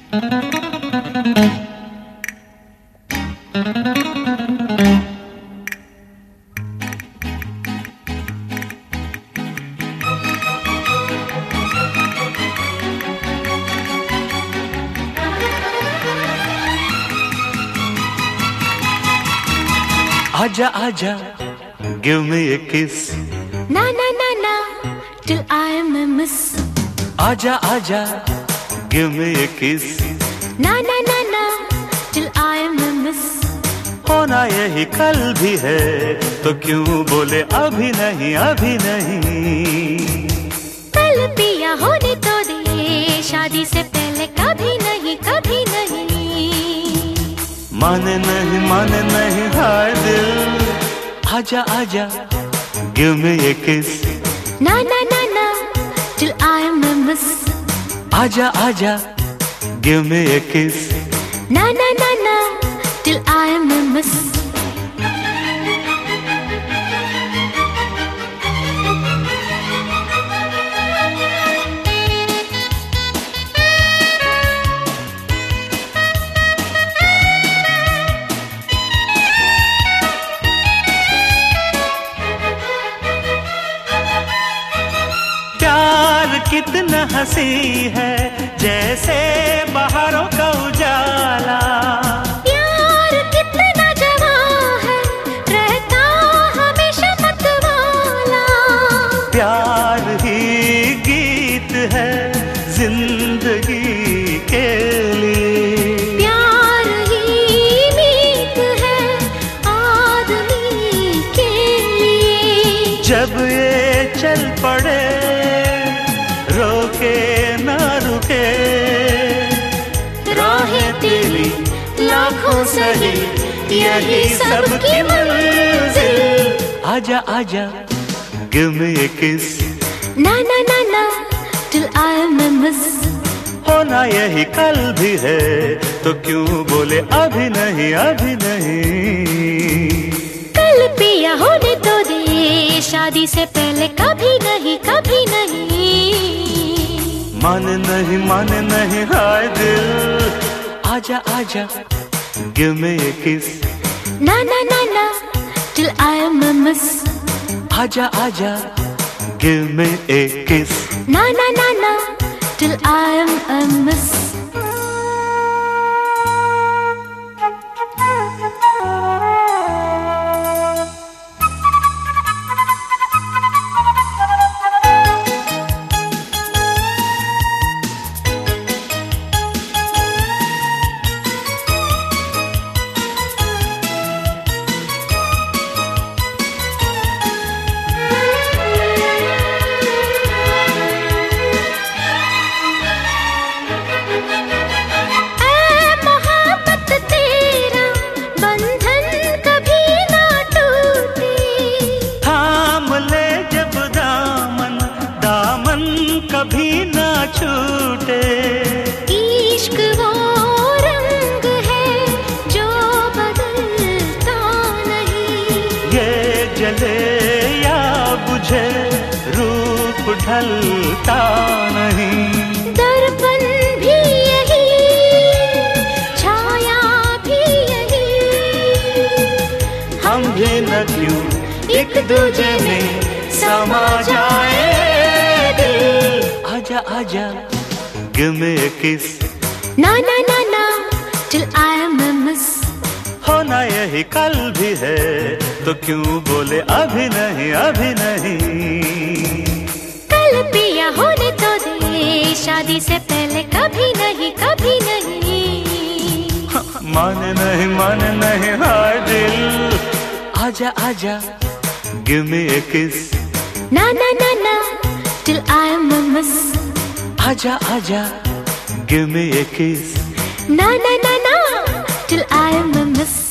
आजा आजा, give me a kiss. Na na na na, till I am a miss. आजा आजा, give me a kiss. Na na na na, till I am a miss. होना यही कल भी है, तो क्यों बोले अभी नहीं अभी नहीं। कल पिया होने तो दे, शादी से पहले कभी नहीं कभी नहीं। माने नहीं हाय दिल। आजा आजा, give me a kiss. Na na na na, till I am a miss. आजा आजा, give me a kiss. Na na na na, till I am a miss. प्यार कितना हंसी है, जैसे बाहरों का उजाला। प्यार कितना जवां है, रहता हमेशा मतवाला। प्यार ही गीत है जिंदगी के लिए। प्यार ही मीत है आदमी के लिए। जब ये चल पड़े, रोके ना रुके, राहें तेरी लाखों सही, यही सबकी मंजिल। आजा आजा, give me a kiss. ना ना ना ना, till I am a miss. होना यही कल भी है, तो क्यों बोले अभी नहीं अभी नहीं। कल पिया होने तो दे, शादी से पहले कभी नहीं कभी नहीं। माने नहीं हाय दिल। आजा आजा, give me a kiss. ना ना ना ना, till I am a miss. आजा आजा, give me a kiss. ना ना ना ना, till I am a miss. कभी ना छूटे। इश्क वो रंग है जो बदलता नहीं। ये जले या बुझे रूप ढलता नहीं। दर्पण भी यही, छाया भी यही। हम भी न क्यों एक दूजे में समा जाए। आजा आजा, give me a kiss. ना ना ना ना, till I am a miss. होना यही कल भी है, तो क्यों बोले अभी नहीं अभी नहीं। कल पिया होने तो दे, शादी से पहले कभी नहीं कभी नहीं। माने नहीं हाय दिल। आजा आजा, give me a kiss. ना ना ना ना, till I am a miss. आजा आजा, give me a kiss. ना ना ना ना, till I am a miss.